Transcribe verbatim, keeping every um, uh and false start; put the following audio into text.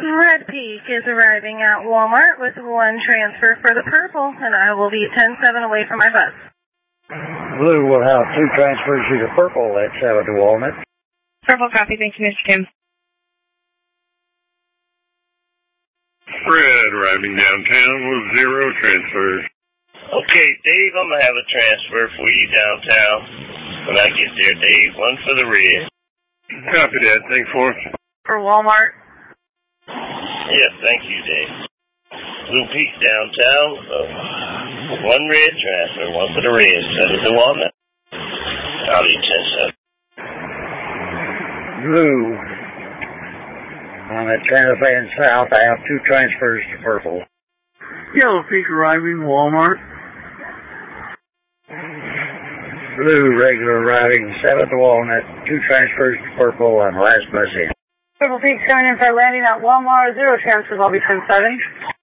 Red Peak is arriving at Walmart with one transfer for the purple, and I will be ten seven away from my bus. Blue will have two transfers to the purple at seven to Walnut. Purple copy, thank you, Mister Kim. Red arriving downtown with zero transfers. Okay, Dave, I'm going to have a transfer for you downtown when I get there, Dave. One for the red. Copy that. Thanks, Forrest. For Walmart? Yes, thank you, Dave. Blue Peak downtown. Uh, one red transfer, one for the red. Seven to Walnut. I'll be ten seven. Blue. On at Santa Fe and South, I have two transfers to purple. Yellow Peak arriving, Walmart. Blue regular arriving, seven to Walnut, two transfers to purple, and last bus in. Purple Peak coming in for landing at Walmart, zero transfers, I'll be ten seven.